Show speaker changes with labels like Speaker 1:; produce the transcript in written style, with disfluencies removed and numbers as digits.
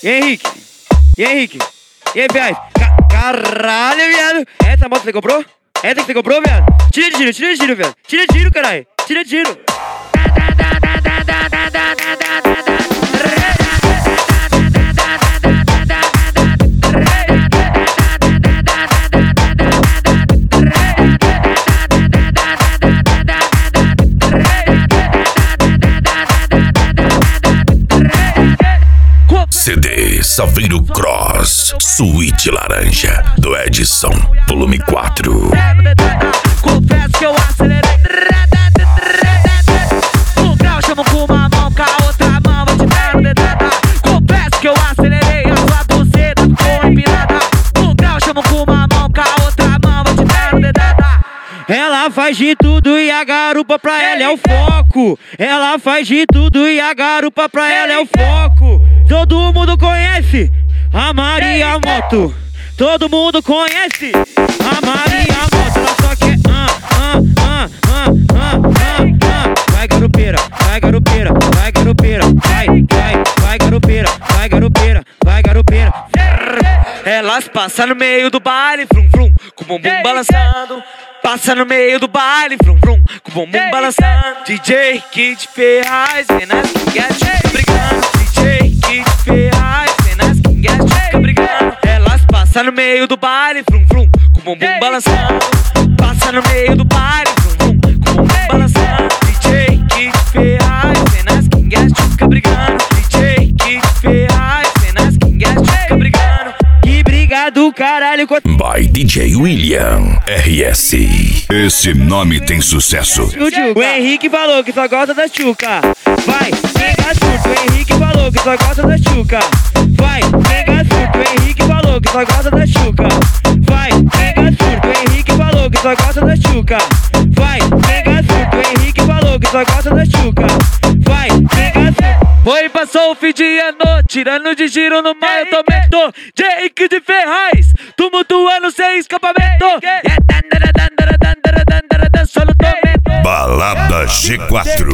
Speaker 1: E Henrique? E Henrique? E aí, viado? Caralho, viado! Essa moto você comprou? Essa que você comprou, viado? Tira de giro, viado! Tira de giro, caralho! Tira de giro!
Speaker 2: CD Saveiro Cross Suíte Laranja do Edson Volume 4.
Speaker 3: Confesso que eu acelerei. No grau chamo com uma mão, com a outra mão vou te dar no dedada. Confesso que eu acelerei, a sua buceta ficou empinada. No grau chamo com uma mão, com a outra mão vou te dar no dedada.
Speaker 1: Ela faz de tudo e a garupa pra ela é o foco. Ela faz de tudo e a garupa pra ela é o foco. Todo mundo conhece a Maria Moto. Todo mundo conhece a Maria Moto. Ela só quer vai garupeira, vai garupeira, vai garupeira, vai garupeira, vai garupeira, vai garupeira.
Speaker 3: Elas passam no meio do baile, frum frum, com o bumbum balançando. Passa no meio do baile, frum frum, com o bumbum balançando. DJ Kid Ferraz, vem nas quinguetes, fica brigando. DJ Kid Ferraz, vem nas quinguetes, fica brigando. Elas passam no meio do baile, frum frum, com o bumbum balançando. Passa no meio do baile, frum frum, com o bumbum balançando. DJ Kid Ferraz, vem nas quinguetes, fica brigando. DJ Kid Ferraz, vem nas quinguetes, fica brigando.
Speaker 1: Que briga do caralho com
Speaker 2: By DJ William RS. Esse nome tem sucesso.
Speaker 1: o Henrique falou que só gosta da Chuca. Vai, pega surto. O Henrique falou que só gosta da Chuca. Vai, pega surto. O Henrique falou que só gosta da Chuca. Vai, pega surto. O Henrique falou que só gosta da Chuca. Vai, pega surto. O Henrique falou que só gosta da Chuca. Vai, pega surto.
Speaker 3: Foi, passou o fim de ano, tirando de giro no maiotomento. Jake de Ferraz, tumultuando sem escapamento. É só no tormento.
Speaker 2: Balada G4.